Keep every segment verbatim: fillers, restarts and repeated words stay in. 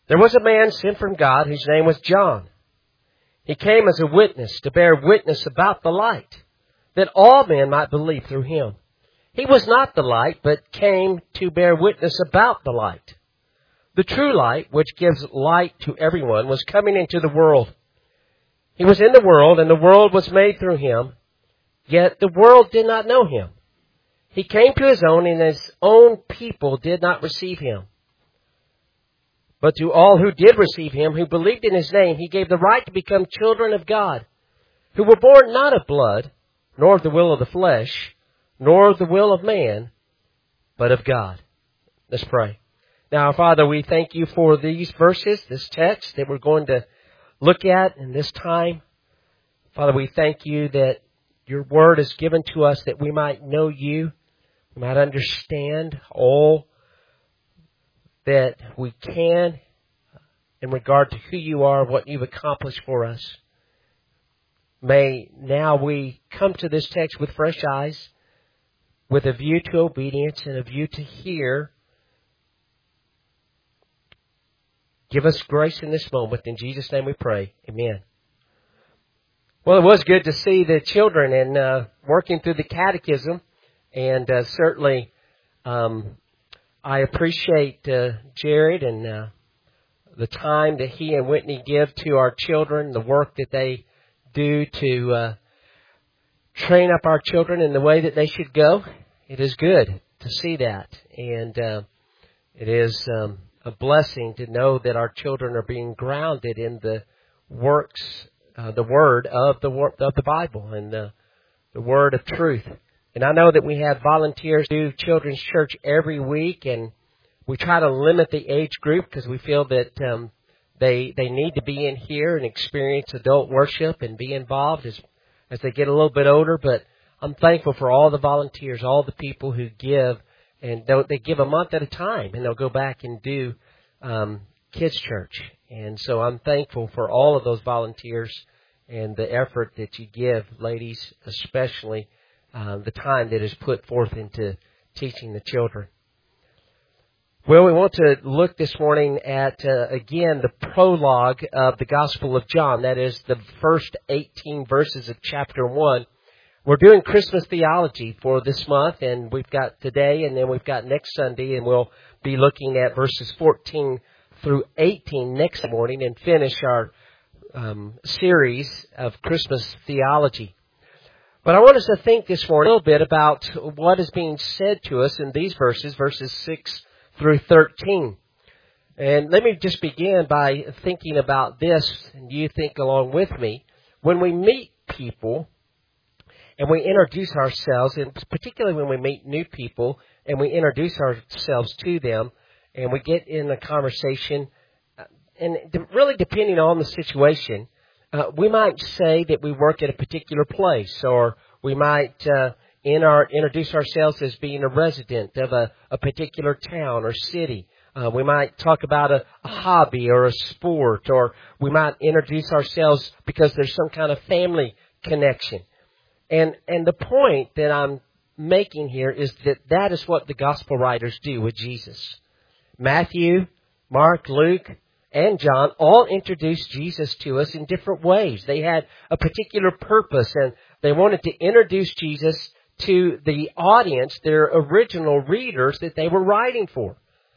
There was a man sent from God whose name was John. He came as a witness to bear witness about the light, that all men might believe through him. He was not the light, but came to bear witness about the light. The true light, which gives light to everyone, was coming into the world. He was in the world, and the world was made through him, yet the world did not know him. He came to his own, and his own people did not receive him. But to all who did receive him, who believed in his name, he gave the right to become children of God, who were born not of blood, nor of the will of the flesh, nor of the will of man, but of God. Let's pray. Now, Father, we thank you for these verses, this text that we're going to look at in this time. Father, we thank you that your word is given to us that we might know you, we might understand all that we can in regard to who you are, what you've accomplished for us. May now we come to this text with fresh eyes, with a view to obedience and a view to hear. Give us grace in this moment. In Jesus' name we pray. Amen. Well, it was good to see the children and uh, working through the catechism. And uh, certainly um, I appreciate uh, Jared and uh, the time that he and Whitney give to our children, the work that they do to uh, train up our children in the way that they should go. It is good to see that. And uh, it is um, a blessing to know that our children are being grounded in the works, uh, the word of the wor- of the Bible and the, the word of truth. And I know that we have volunteers who do children's church every week, and we try to limit the age group because we feel that um, they they need to be in here and experience adult worship and be involved as as they get a little bit older. But I'm thankful for all the volunteers, all the people who give, and they give a month at a time, and they'll go back and do um, kids' church. And so I'm thankful for all of those volunteers and the effort that you give, ladies, especially uh, the time that is put forth into teaching the children. Well, we want to look this morning at, uh, again, the prologue of the Gospel of John. That is the first eighteen verses of chapter one. We're doing Christmas theology for this month, and we've got today, and then we've got next Sunday, and we'll be looking at verses fourteen through eighteen next morning and finish our um, series of Christmas theology. But I want us to think this morning a little bit about what is being said to us in these verses, verses six through thirteen. And let me just begin by thinking about this, and you think along with me. When we meet people and we introduce ourselves, and particularly when we meet new people and we introduce ourselves to them and we get in a conversation, and really depending on the situation, uh, we might say that we work at a particular place, or we might uh, in our introduce ourselves as being a resident of a, a particular town or city. Uh, we might talk about a, a hobby or a sport, or we might introduce ourselves because there's some kind of family connection. And and the point that I'm making here is that that is what the gospel writers do with Jesus. Matthew, Mark, Luke, and John all introduced Jesus to us in different ways. They had a particular purpose, and they wanted to introduce Jesus to the audience, their original readers that they were writing for.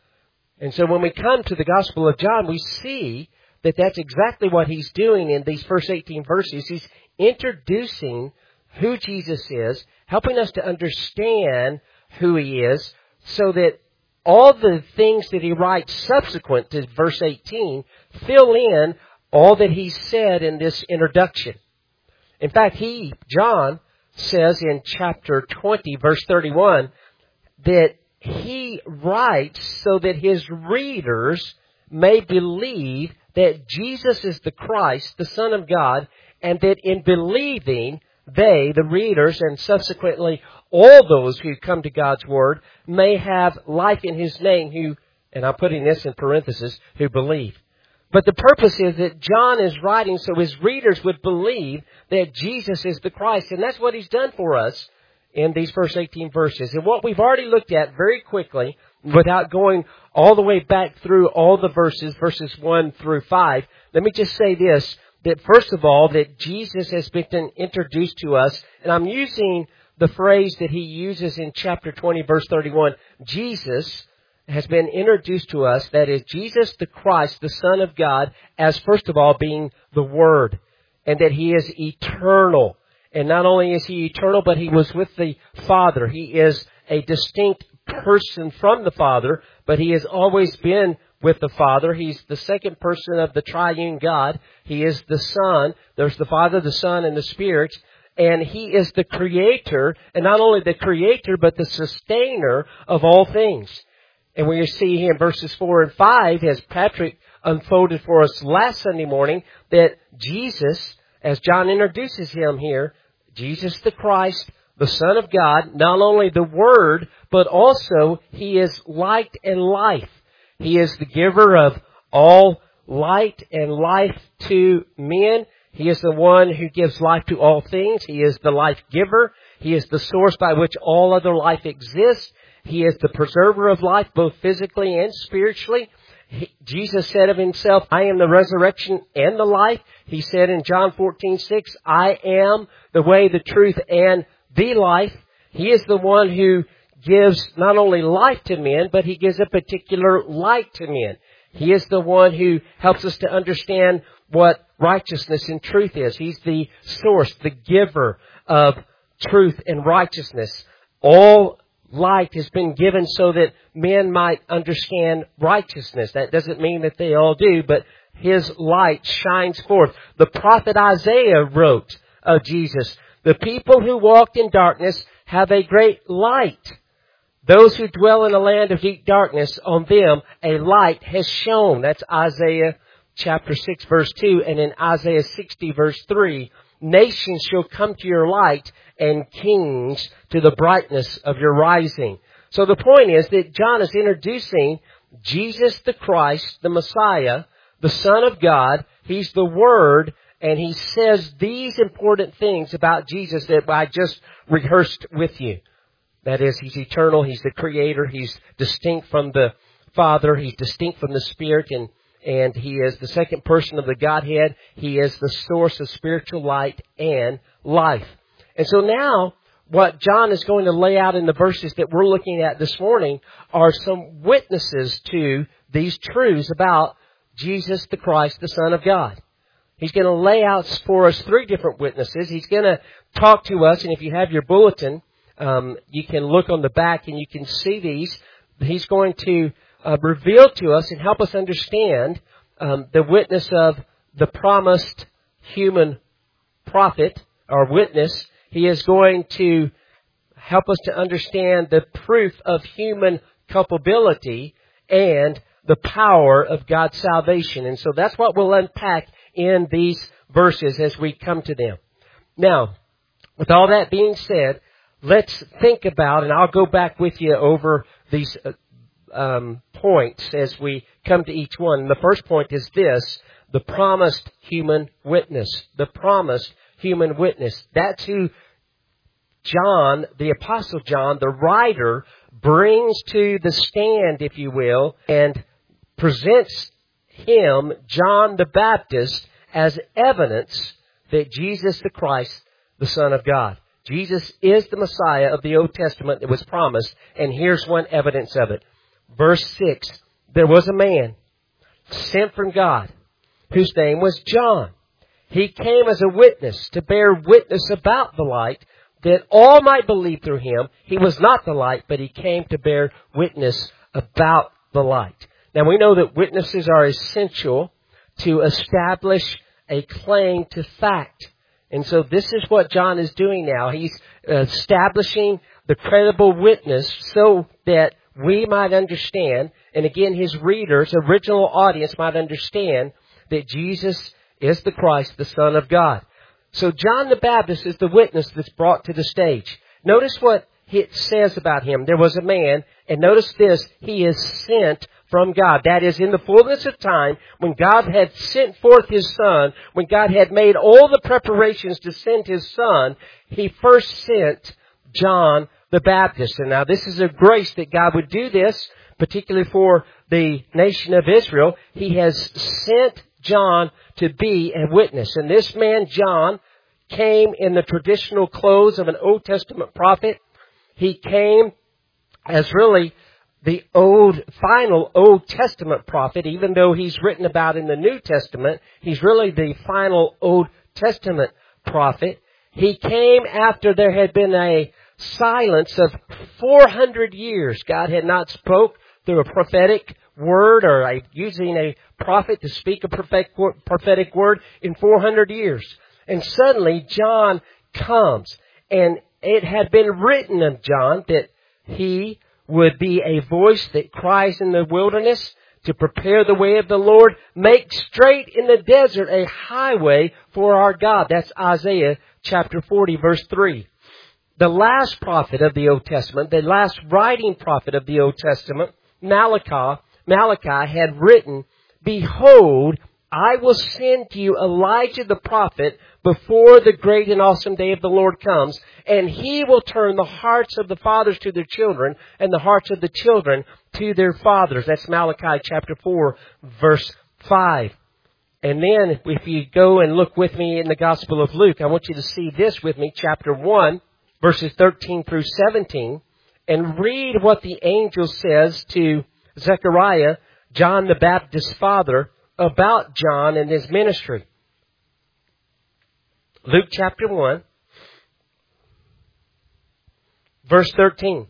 And so when we come to the Gospel of John, we see that that's exactly what he's doing in these first eighteen verses. He's introducing who Jesus is, helping us to understand who he is, so that all the things that he writes subsequent to verse eighteen fill in all that he said in this introduction. In fact, he, John, says in chapter twenty, verse thirty-one, that he writes so that his readers may believe that Jesus is the Christ, the Son of God, and that in believing, they, the readers, and subsequently all those who come to God's Word, may have life in his name, who, and I'm putting this in parentheses, who believe. But the purpose is that John is writing so his readers would believe that Jesus is the Christ. And that's what he's done for us in these first eighteen verses. And what we've already looked at very quickly without going all the way back through all the verses, verses one through five, let me just say this, that first of all, that Jesus has been introduced to us, and I'm using the phrase that he uses in chapter twenty, verse thirty-one. Jesus has been introduced to us, that is, Jesus the Christ, the Son of God, as first of all being the Word, and that he is eternal. And not only is he eternal, but he was with the Father. He is a distinct person from the Father, but he has always been with the Father. He's the second person of the triune God. He is the Son. There's the Father, the Son, and the Spirit. And he is the Creator, and not only the Creator, but the sustainer of all things. And we see here in verses four and five, as Patrick unfolded for us last Sunday morning, that Jesus, as John introduces him here, Jesus the Christ, the Son of God, not only the Word, but also he is light and life. He is the giver of all light and life to men. He is the one who gives life to all things. He is the life giver. He is the source by which all other life exists. He is the preserver of life, both physically and spiritually. He, Jesus said of himself, I am the resurrection and the life. He said in John fourteen six, I am the way, the truth, and the life. He is the one who gives not only life to men, but he gives a particular light to men. He is the one who helps us to understand what righteousness and truth is. He's the source, the giver of truth and righteousness. All light has been given so that men might understand righteousness. That doesn't mean that they all do, but his light shines forth. The prophet Isaiah wrote of Jesus, the people who walked in darkness have a great light. Those who dwell in a land of deep darkness, on them a light has shone. That's Isaiah chapter six, verse two. And in Isaiah sixty, verse three, nations shall come to your light, and kings to the brightness of your rising. So the point is that John is introducing Jesus the Christ, the Messiah, the Son of God. He's the Word, and he says these important things about Jesus that I just rehearsed with you. That is, he's eternal, he's the Creator, he's distinct from the Father, he's distinct from the Spirit, and And he is the second person of the Godhead. He is the source of spiritual light and life. And so now, what John is going to lay out in the verses that we're looking at this morning are some witnesses to these truths about Jesus the Christ, the Son of God. He's going to lay out for us three different witnesses. He's going to talk to us, and if you have your bulletin, um, you can look on the back and you can see these. He's going to Uh, reveal to us and help us understand um, the witness of the promised human prophet or witness. He is going to help us to understand the proof of human culpability and the power of God's salvation. And so that's what we'll unpack in these verses as we come to them. Now, with all that being said, let's think about, and I'll go back with you over these uh, Um, points as we come to each one. The first point is this, the promised human witness. The promised human witness. That's who John, the Apostle John, the writer, brings to the stand, if you will, and presents him, John the Baptist, as evidence that Jesus the Christ, the Son of God. Jesus is the Messiah of the Old Testament that was promised, and here's one evidence of it. Verse six, there was a man sent from God whose name was John. He came as a witness to bear witness about the light that all might believe through him. He was not the light, but he came to bear witness about the light. Now we know that witnesses are essential to establish a claim to fact. And so this is what John is doing now. He's establishing the credible witness so that we might understand, and again his readers, original audience might understand that Jesus is the Christ, the Son of God. So John the Baptist is the witness that's brought to the stage. Notice what it says about him. There was a man, and notice this, he is sent from God. That is, in the fullness of time, when God had sent forth His Son, when God had made all the preparations to send His Son, He first sent John the Baptist. And now this is a grace that God would do this particularly for the nation of Israel, He has sent John to be a witness. And this man, John, came in the traditional clothes of an Old Testament prophet. He came as really the old, final Old Testament prophet, even though he's written about in the New Testament. He's really the final Old Testament prophet. He came after there had been a silence of four hundred years. God had not spoke through a prophetic word or a, using a prophet to speak a prophetic, prophetic word in four hundred years. And suddenly John comes, and it had been written of John that he would be a voice that cries in the wilderness to prepare the way of the Lord, make straight in the desert a highway for our God. That's Isaiah chapter forty, verse three. The last prophet of the Old Testament, the last writing prophet of the Old Testament, Malachi, Malachi had written, "Behold, I will send to you Elijah the prophet before the great and awesome day of the Lord comes, and he will turn the hearts of the fathers to their children and the hearts of the children to their fathers." That's Malachi chapter four, verse five. And then if you go and look with me in the Gospel of Luke, I want you to see this with me, chapter one, verses thirteen through seventeen, and read what the angel says to Zechariah, John the Baptist's father, about John and his ministry. Luke chapter one, verse thirteen.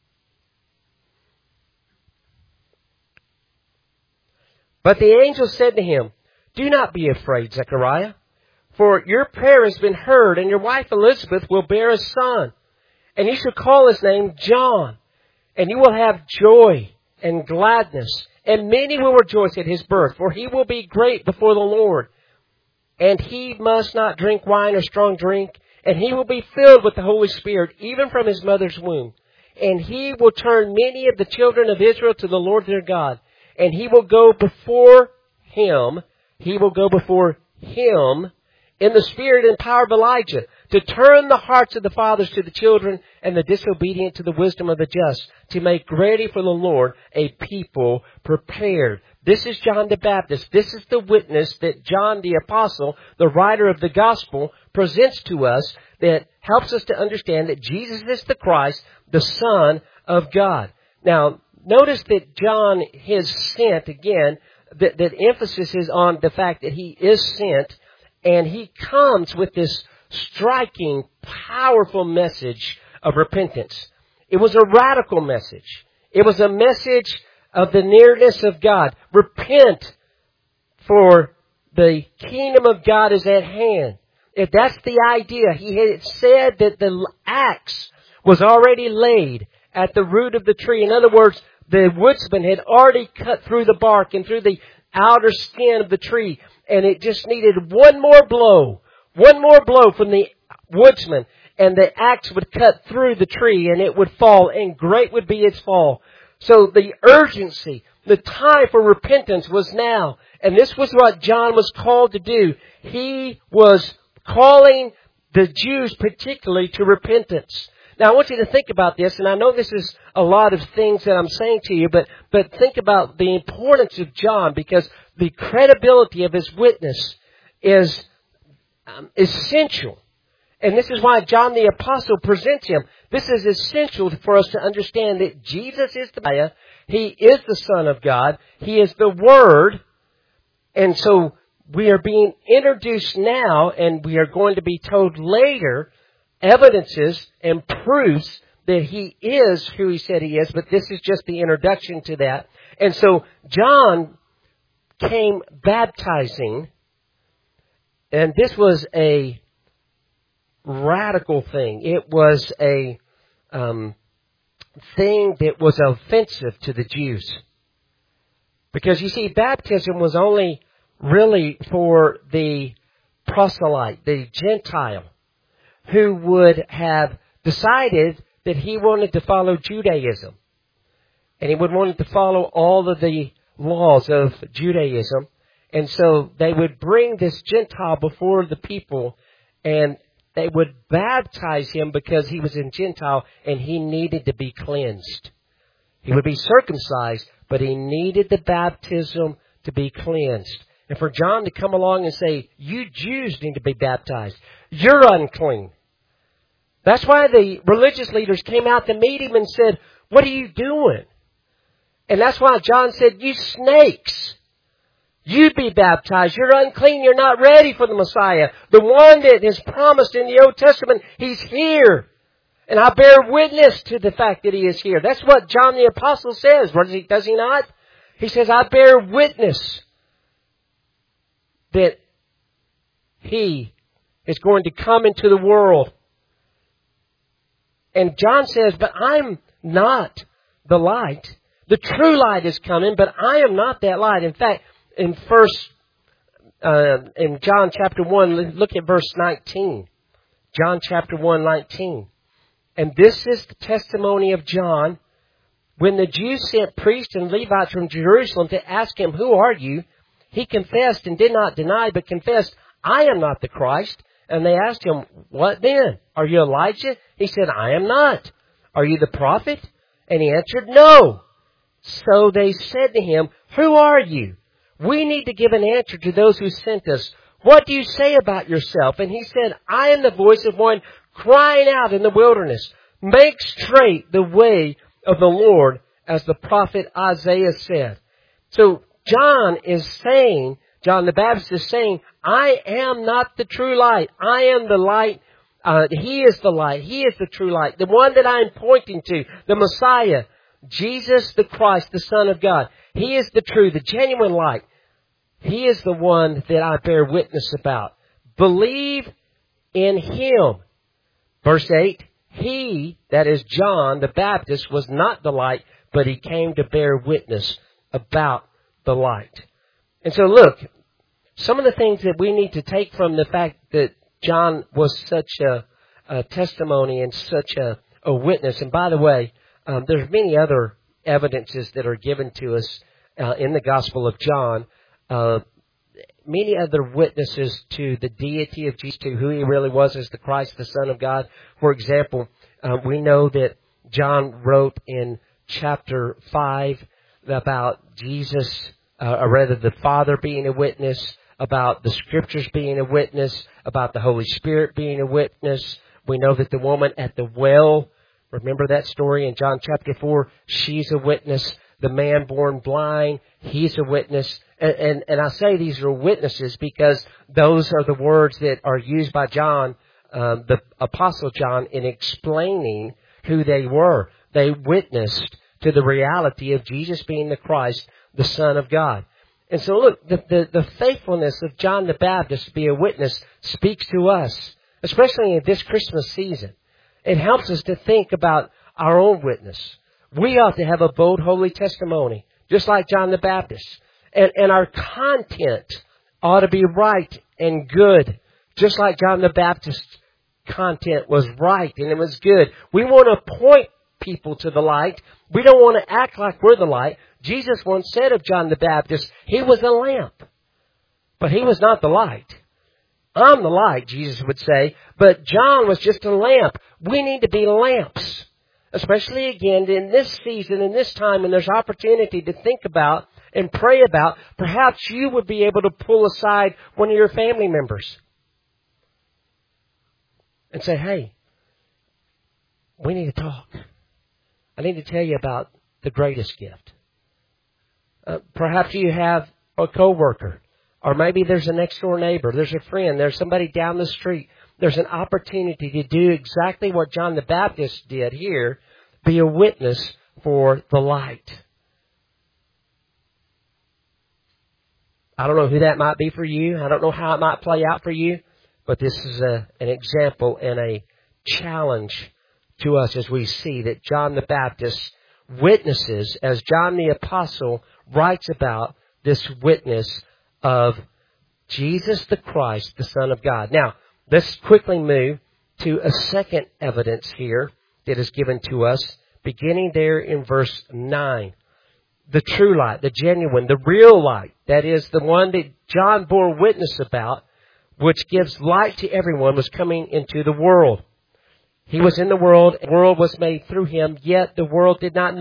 But the angel said to him, "Do not be afraid, Zechariah, for your prayer has been heard, and your wife Elizabeth will bear a son, and you shall call his name John, and you will have joy and gladness, and many will rejoice at his birth, for he will be great before the Lord. And he must not drink wine or strong drink, and he will be filled with the Holy Spirit, even from his mother's womb. And he will turn many of the children of Israel to the Lord their God. And he will go before him, he will go before him in the spirit and power of Elijah, to turn the hearts of the fathers to the children and the disobedient to the wisdom of the just, to make ready for the Lord a people prepared." This is John the Baptist. This is the witness that John the Apostle, the writer of the Gospel, presents to us that helps us to understand that Jesus is the Christ, the Son of God. Now, notice that John is sent, again, that, that emphasis is on the fact that he is sent, and he comes with this striking, powerful message of repentance. It was a radical message. It was a message of the nearness of God. Repent, for the kingdom of God is at hand. If that's the idea. He had said that the axe was already laid at the root of the tree. In other words, the woodsman had already cut through the bark and through the outer skin of the tree, and it just needed one more blow, one more blow from the woodsman, and the axe would cut through the tree, and it would fall, and great would be its fall. So the urgency, the time for repentance was now, and this was what John was called to do. He was calling the Jews particularly to repentance. Now I want you to think about this, and I know this is a lot of things that I'm saying to you, but, but think about the importance of John, because the credibility of his witness is um, essential. And this is why John the Apostle presents him. This is essential for us to understand that Jesus is the Messiah. He is the Son of God. He is the Word. And so we are being introduced now, and we are going to be told later evidences and proofs that He is who He said He is. But this is just the introduction to that. And so John came baptizing, and this was a radical thing. It was a um, thing that was offensive to the Jews. Because you see, baptism was only really for the proselyte, the Gentile, who would have decided that he wanted to follow Judaism. And he would want to follow all of the laws of Judaism. And so they would bring this Gentile before the people, and they would baptize him because he was a Gentile and he needed to be cleansed. He would be circumcised, but he needed the baptism to be cleansed. And for John to come along and say, you Jews need to be baptized. You're unclean. That's why the religious leaders came out to meet him and said, what are you doing? And that's why John said, you snakes. You be baptized. You're unclean. You're not ready for the Messiah. The one that is promised in the Old Testament, He's here. And I bear witness to the fact that He is here. That's what John the Apostle says, does he not? He says, I bear witness that He is going to come into the world. And John says, but I'm not the light. The true light is coming, but I am not that light. In fact, in first, uh, in John chapter one, look at verse nineteen. John chapter one, nineteen. And this is the testimony of John. When the Jews sent priests and Levites from Jerusalem to ask him, who are you? He confessed and did not deny, but confessed, I am not the Christ. And they asked him, what then? Are you Elijah? He said, I am not. Are you the prophet? And he answered, no. So they said to him, who are you? We need to give an answer to those who sent us. What do you say about yourself? And he said, I am the voice of one crying out in the wilderness. Make straight the way of the Lord, as the prophet Isaiah said. So John is saying, John the Baptist is saying, I am not the true light. I am the light. Uh, he is the light. He is the true light. The one that I am pointing to, the Messiah, Jesus the Christ, the Son of God. He is the true, the genuine light. He is the one that I bear witness about. Believe in Him. Verse eight, He, that is John the Baptist, was not the light, but he came to bear witness about the light. And so look, some of the things that we need to take from the fact that John was such a, a testimony and such a, a witness. And by the way, um, there's many other evidences that are given to us uh, in the Gospel of John. Uh, many other witnesses to the deity of Jesus, to who He really was as the Christ, the Son of God. For example, uh, we know that John wrote in chapter five about Jesus, uh, or rather the Father being a witness, about the Scriptures being a witness, about the Holy Spirit being a witness. We know that the woman at the well, remember that story in John chapter four? She's a witness. The man born blind, he's a witness. And, and, and I say these are witnesses because those are the words that are used by John, um, the Apostle John, in explaining who they were. They witnessed to the reality of Jesus being the Christ, the Son of God. And so look, the, the, the faithfulness of John the Baptist to be a witness speaks to us, especially in this Christmas season. It helps us to think about our own witness. We ought to have a bold, holy testimony, just like John the Baptist. And, and our content ought to be right and good, just like John the Baptist's content was right and it was good. We want to point people to the light. We don't want to act like we're the light. Jesus once said of John the Baptist, he was a lamp, but he was not the light. I'm the light, Jesus would say, but John was just a lamp. We need to be lamps. Especially again in this season, in this time, when there's opportunity to think about and pray about, perhaps you would be able to pull aside one of your family members and say, hey, we need to talk. I need to tell you about the greatest gift. Uh, perhaps you have a coworker, or maybe there's a next door neighbor, there's a friend, there's somebody down the street. There's an opportunity to do exactly what John the Baptist did here, be a witness for the light. I don't know who that might be for you. I don't know how it might play out for you, but this is a, an example and a challenge to us as we see that John the Baptist witnesses, as John the Apostle writes about this witness of Jesus the Christ, the Son of God. Now, let's quickly move to a second evidence here that is given to us, beginning there in verse nine. The true light, the genuine, the real light, that is the one that John bore witness about, which gives light to everyone, was coming into the world. He was in the world, the world was made through Him, yet the world did not know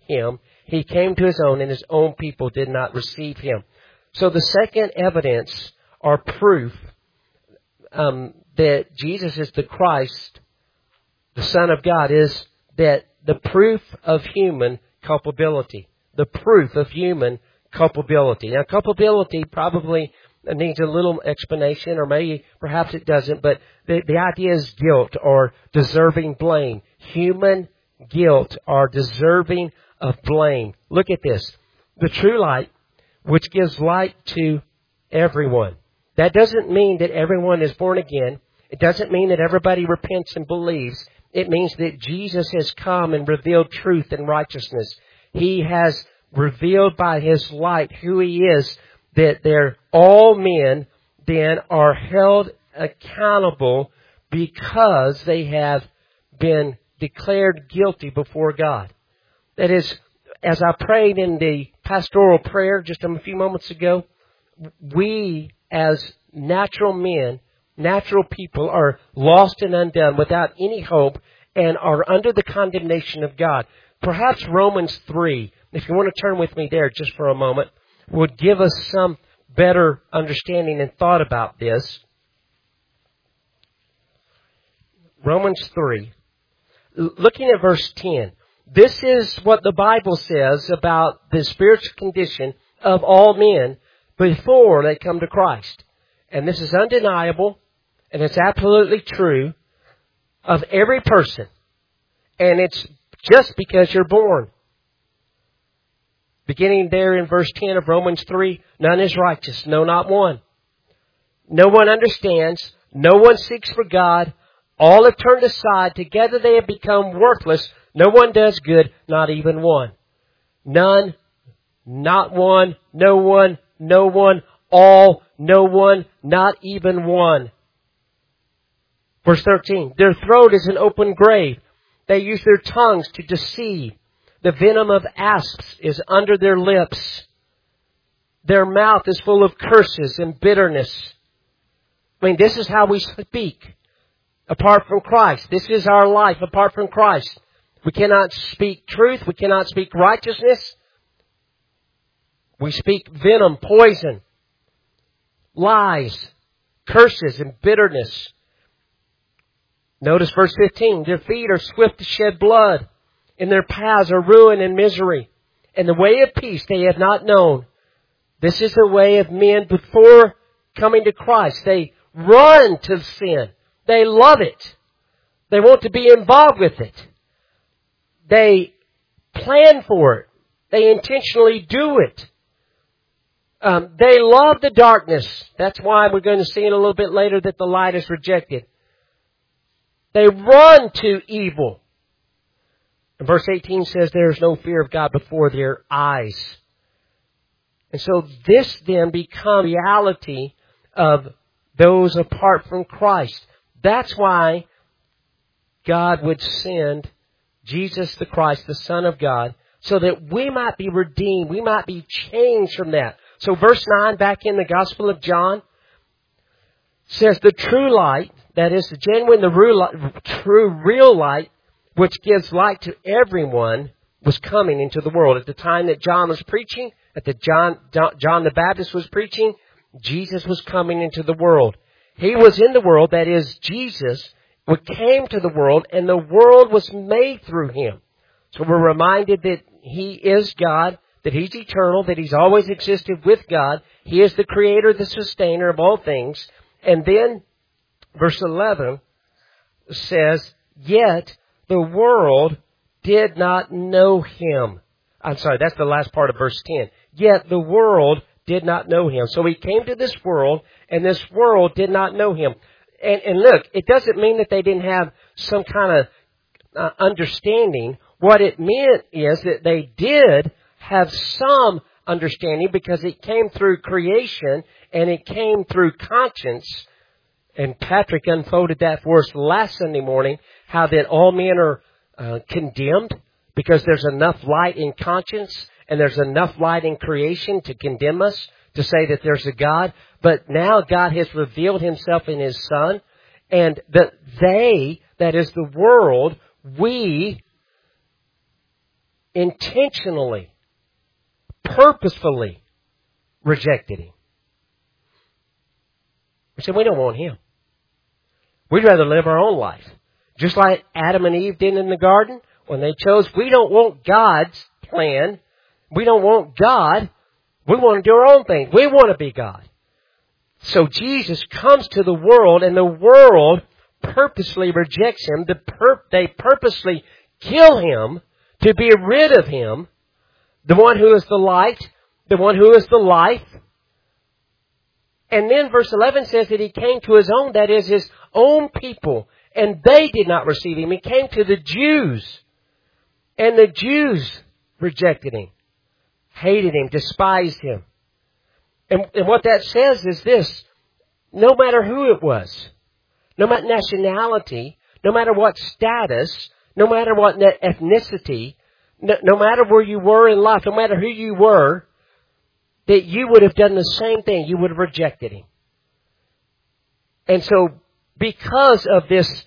Him. He came to His own, and His own people did not receive Him. So the second evidence or proof um, that Jesus is the Christ, the Son of God, is that the proof of human culpability. The proof of human culpability. Now, culpability probably needs a little explanation, or maybe perhaps it doesn't, but the, the idea is guilt or deserving blame. Human guilt or deserving of blame. Look at this. The true light, which gives light to everyone. That doesn't mean that everyone is born again. It doesn't mean that everybody repents and believes. It means that Jesus has come and revealed truth and righteousness. He has revealed by His light who He is, that they're all men then are held accountable because they have been declared guilty before God. That is, as I prayed in the pastoral prayer just a few moments ago, we as natural men, natural people, are lost and undone without any hope and are under the condemnation of God. Perhaps Romans three, if you want to turn with me there just for a moment, would give us some better understanding and thought about this. Romans three. Looking at verse ten. This is what the Bible says about the spiritual condition of all men before they come to Christ. And this is undeniable, and it's absolutely true of every person. And it's just because you're born. Beginning there in verse ten of Romans three, none is righteous, no, not one. No one understands, no one seeks for God. All have turned aside, together they have become worthless. No one does good, not even one. None, not one, no one, no one, all, no one, not even one. Verse thirteen, their throat is an open grave. They use their tongues to deceive. The venom of asps is under their lips. Their mouth is full of curses and bitterness. I mean, this is how we speak apart from Christ. This is our life apart from Christ. We cannot speak truth. We cannot speak righteousness. We speak venom, poison, lies, curses, and bitterness. Notice verse fifteen. Their feet are swift to shed blood, and their paths are ruin and misery. And the way of peace they have not known. This is the way of men before coming to Christ. They run to sin. They love it. They want to be involved with it. They plan for it. They intentionally do it. Um, they love the darkness. That's why we're going to see in a little bit later that the light is rejected. They run to evil. And verse eighteen says there is no fear of God before their eyes. And so this then becomes reality of those apart from Christ. That's why God would send Jesus the Christ, the Son of God, so that we might be redeemed. We might be changed from that. So verse nine back in the Gospel of John says the true light, that is the genuine, the real light, true, real light, which gives light to everyone, was coming into the world. At the time that John was preaching, at the John, John the Baptist was preaching, Jesus was coming into the world. He was in the world, that is, Jesus came to the world, and the world was made through Him. So we're reminded that He is God, that He's eternal, that He's always existed with God. He is the Creator, the Sustainer of all things. And then, verse eleven says, yet the world did not know Him. I'm sorry, that's the last part of verse ten. Yet the world did not know Him. So He came to this world, and this world did not know Him. And, and look, it doesn't mean that they didn't have some kind of uh, understanding. What it meant is that they did have some understanding because it came through creation and it came through conscience. And Patrick unfolded that for us last Sunday morning, how that all men are uh, condemned because there's enough light in conscience and there's enough light in creation to condemn us, to say that there's a God. But now God has revealed Himself in His Son, and that they, that is the world, we intentionally, purposefully rejected Him. We said, we don't want Him. We'd rather live our own life. Just like Adam and Eve did in the garden when they chose, we don't want God's plan. We don't want God. We want to do our own thing. We want to be God. So Jesus comes to the world, and the world purposely rejects Him. The pur- they purposely kill Him to be rid of Him, the one who is the light, the one who is the life. And then verse eleven says that He came to His own, that is, His own people, and they did not receive Him. He came to the Jews, and the Jews rejected Him, hated Him, despised Him. And, and what that says is this: no matter who it was, no matter nationality, no matter what status, no matter what ethnicity, no, no matter where you were in life, no matter who you were, that you would have done the same thing. You would have rejected Him. And so, because of this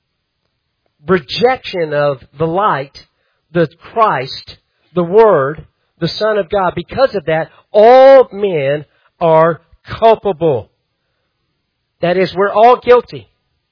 rejection of the light, the Christ, the Word, the Son of God, because of that, all men are culpable. That is, we're all guilty.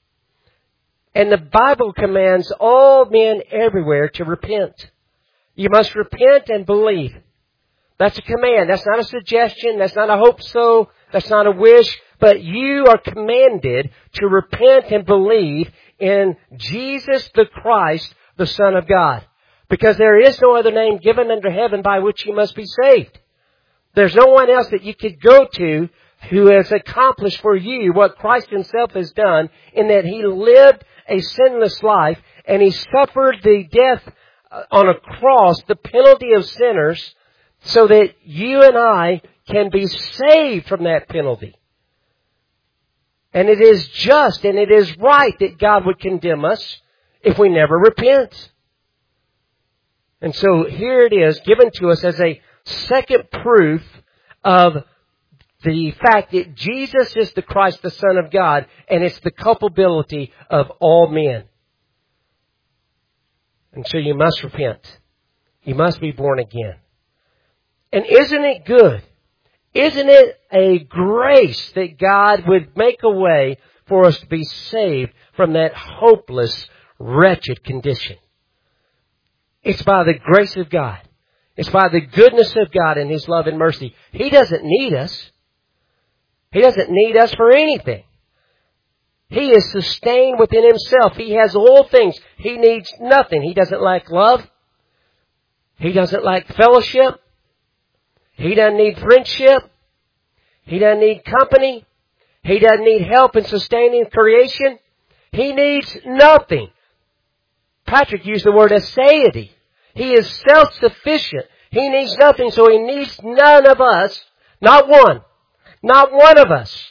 And the Bible commands all men everywhere to repent. You must repent and believe. That's a command. That's not a suggestion. That's not a hope so. That's not a wish. But you are commanded to repent and believe in Jesus the Christ, the Son of God. Because there is no other name given under heaven by which you must be saved. There's no one else that you could go to who has accomplished for you what Christ Himself has done, in that He lived a sinless life and He suffered the death on a cross, the penalty of sinners, so that you and I can be saved from that penalty. And it is just and it is right that God would condemn us if we never repent. And so here it is, given to us as a second proof of the fact that Jesus is the Christ, the Son of God, and it's the culpability of all men. And so you must repent. You must be born again. And isn't it good? Isn't it a grace that God would make a way for us to be saved from that hopeless, wretched condition? It's by the grace of God. It's by the goodness of God and His love and mercy. He doesn't need us. He doesn't need us for anything. He is sustained within Himself. He has all things. He needs nothing. He doesn't lack love. He doesn't lack fellowship. He doesn't need friendship. He doesn't need company. He doesn't need help in sustaining creation. He needs nothing. Patrick used the word aseity. He is self-sufficient. He needs nothing, so He needs none of us. Not one. Not one of us.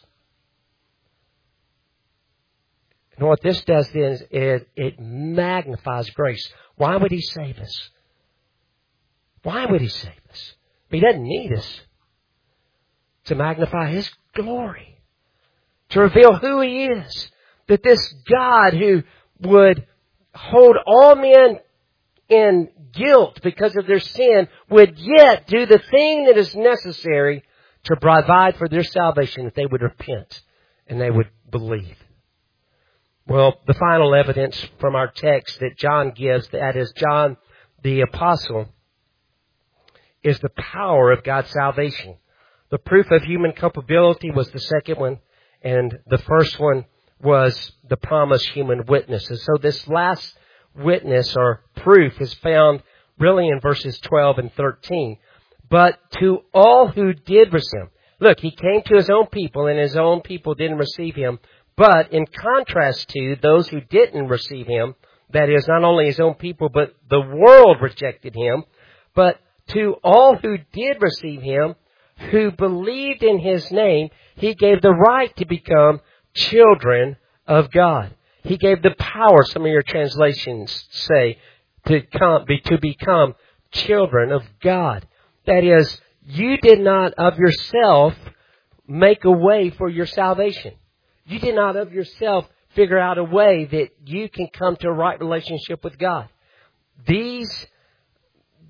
And what this does then is it, it magnifies grace. Why would He save us? Why would He save us? He doesn't need us. To magnify His glory. To reveal who He is. That this God who would hold all men in guilt because of their sin would yet do the thing that is necessary to provide for their salvation, that they would repent and they would believe. Well, the final evidence from our text that John gives, that is John the Apostle, is the power of God's salvation. The proof of human culpability was the second one, and the first one was the promised human witness. And so this last witness or proof is found really in verses twelve and thirteen. But to all who did receive Him. Look, He came to His own people, and His own people didn't receive Him. But in contrast to those who didn't receive Him, that is, not only His own people, but the world rejected Him. But to all who did receive Him, who believed in His name, He gave the right to become children of God. He gave the power, some of your translations say, to come, be, to become children of God. That is, you did not of yourself make a way for your salvation. You did not of yourself figure out a way that you can come to a right relationship with God. These,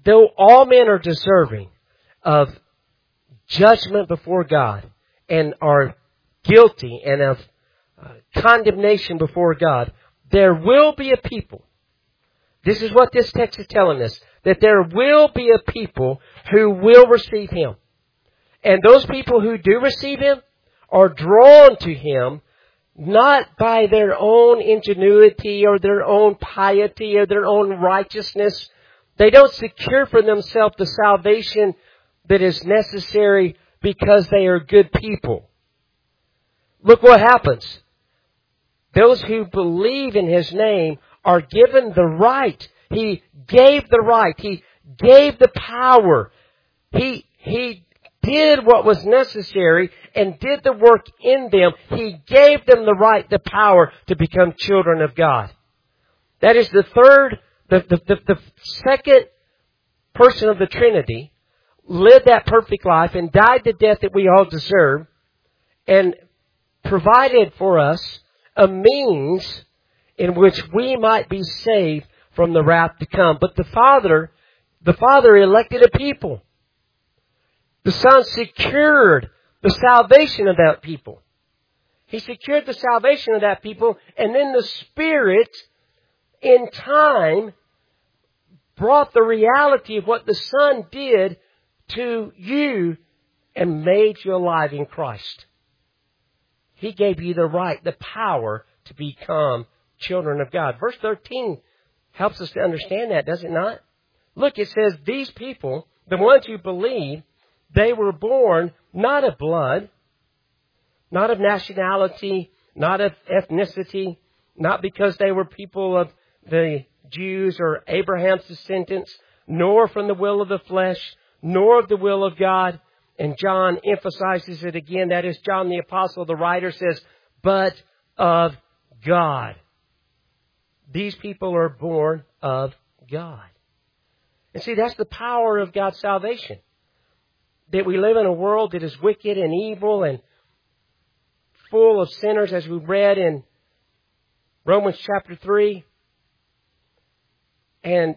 though all men are deserving of judgment before God and are guilty and of uh, condemnation before God, there will be a people. This is what this text is telling us, that there will be a people who will receive Him. And those people who do receive Him are drawn to Him not by their own ingenuity or their own piety or their own righteousness. They don't secure for themselves the salvation that is necessary because they are good people. Look what happens. Those who believe in His name are given the right. He gave the right. He gave the power. He, He did what was necessary and did the work in them. He gave them the right, the power to become children of God. That is the third, the, the, the, the second person of the Trinity lived that perfect life and died the death that we all deserve and provided for us a means in which we might be saved from the wrath to come. But the Father, the Father elected a people. The Son secured the salvation of that people. He secured the salvation of that people, and then the Spirit, in time, brought the reality of what the Son did to you and made you alive in Christ. He gave you the right, the power to become children of God. Verse thirteen helps us to understand that, does it not? Look, it says, these people, the ones who believe, they were born not of blood, not of nationality, not of ethnicity, not because they were people of the Jews or Abraham's descendants, nor from the will of the flesh, nor of the will of God. And John emphasizes it again. That is, John the Apostle, the writer, says, but of God. These people are born of God. And see, that's the power of God's salvation. That we live in a world that is wicked and evil and full of sinners, as we read in Romans chapter three. And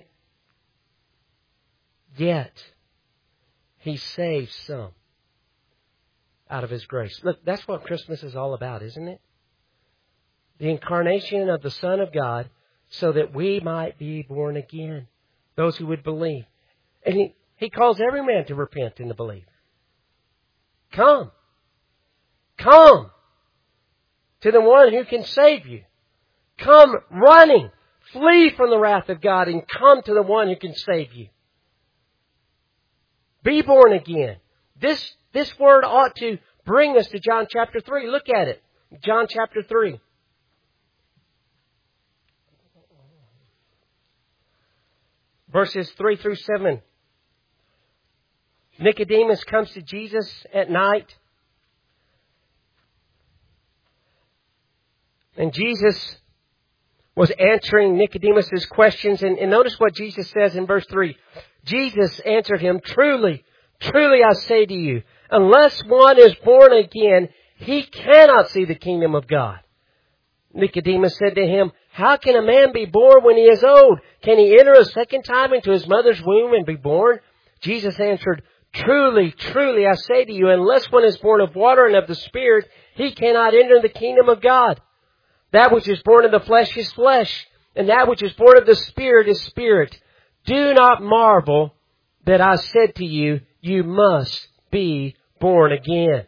yet, He saves some out of His grace. Look, that's what Christmas is all about, isn't it? The incarnation of the Son of God so that we might be born again. Those who would believe. And He, he calls every man to repent and to believe. Come. Come to the one who can save you. Come running. Flee from the wrath of God and come to the one who can save you. Be born again. This, this word ought to bring us to John chapter three. Look at it. John chapter three. Verses three through seven. Nicodemus comes to Jesus at night. And Jesus was answering Nicodemus' questions. And, and notice what Jesus says in verse three. Jesus answered him, Truly, truly I say to you, unless one is born again, he cannot see the kingdom of God. Nicodemus said to him, How can a man be born when he is old? Can he enter a second time into his mother's womb and be born? Jesus answered, Truly, truly I say to you, unless one is born of water and of the Spirit, he cannot enter the kingdom of God. That which is born of the flesh is flesh, and that which is born of the Spirit is spirit. Do not marvel that I said to you, you must be born again.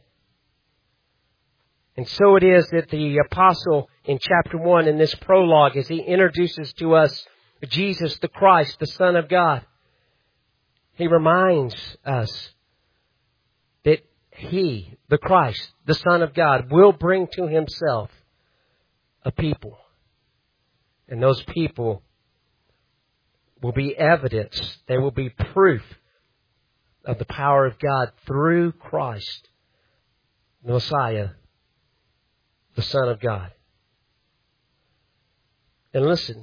And so it is that the apostle in chapter one, in this prologue, as he introduces to us Jesus the Christ, the Son of God, he reminds us that He, the Christ, the Son of God, will bring to Himself a people. And those people will be evidence, they will be proof of the power of God through Christ, the Messiah, the Son of God. And listen,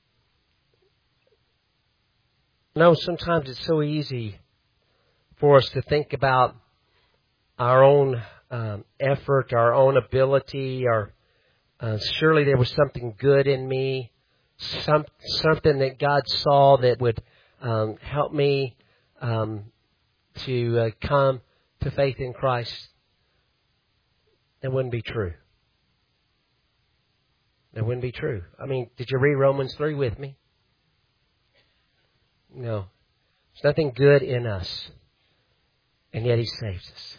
I know sometimes it's so easy for us to think about our own um, effort, our own ability, or uh, surely there was something good in me, some something that God saw that would Um, help me um, to uh, come to faith in Christ. That wouldn't be true. That wouldn't be true. I mean, did you read Romans three with me? No. There's nothing good in us. And yet He saves us.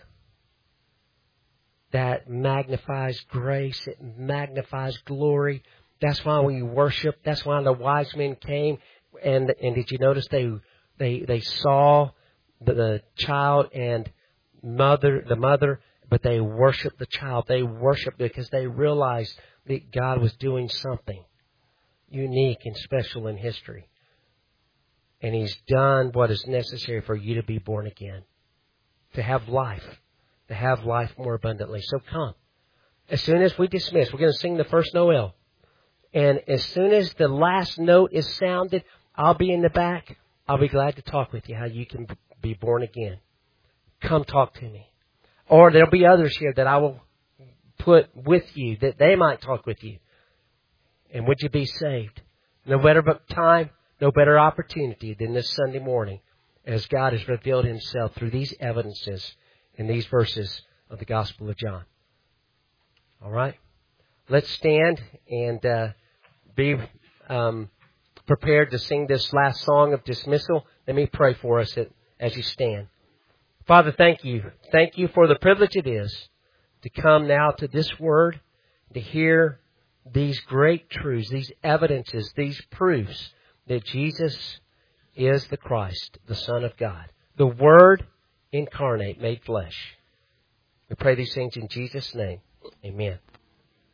That magnifies grace. It magnifies glory. That's why we worship. That's why the wise men came. And and did you notice they they they saw the, the child and mother the mother, but they worshiped the child. They worshiped because they realized that God was doing something unique and special in history. And He's done what is necessary for you to be born again, to have life, to have life more abundantly. So come. As soon as we dismiss, we're going to sing the first Noel. And as soon as the last note is sounded, I'll be in the back. I'll be glad to talk with you how you can be born again. Come talk to me. Or there'll be others here that I will put with you, that they might talk with you. And would you be saved? No better time, no better opportunity than this Sunday morning, as God has revealed Himself through these evidences in these verses of the Gospel of John. All right? Let's stand and uh, be um, prepared to sing this last song of dismissal. Let me pray for us as you stand. Father, thank you. Thank you for the privilege it is to come now to this Word, to hear these great truths, these evidences, these proofs that Jesus is the Christ, the Son of God, the Word incarnate, made flesh. We pray these things in Jesus' name. Amen.